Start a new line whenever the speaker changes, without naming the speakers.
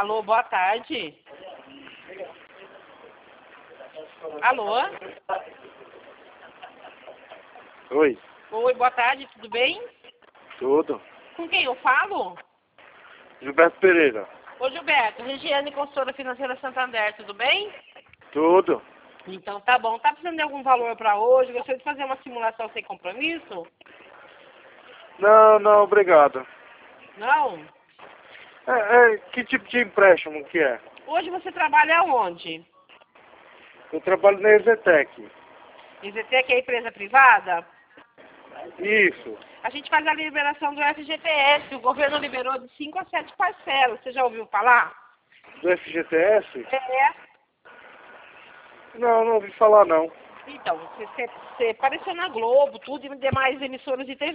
Alô, boa tarde. Alô?
Oi,
Oi, boa tarde, tudo bem?
tudo.
Com quem eu falo?
Gilberto Pereira,
Ô, Gilberto, Regiane, consultora financeira Santander, tudo bem?
tudo.
Então tá bom. Tá precisando de algum valor para hoje? Gostaria de fazer uma simulação sem compromisso?
Não, não, obrigado.
Não?
Que tipo de empréstimo que é?
Hoje você trabalha onde?
Eu trabalho na Exetec.
EZTEC é empresa privada?
Isso.
A gente faz a liberação do FGTS. O governo liberou de 5 a 7 parcelas. Você já ouviu falar?
Do FGTS?
É.
Não, não ouvi falar não.
Então, você apareceu na Globo, tudo e demais emissoras de TV.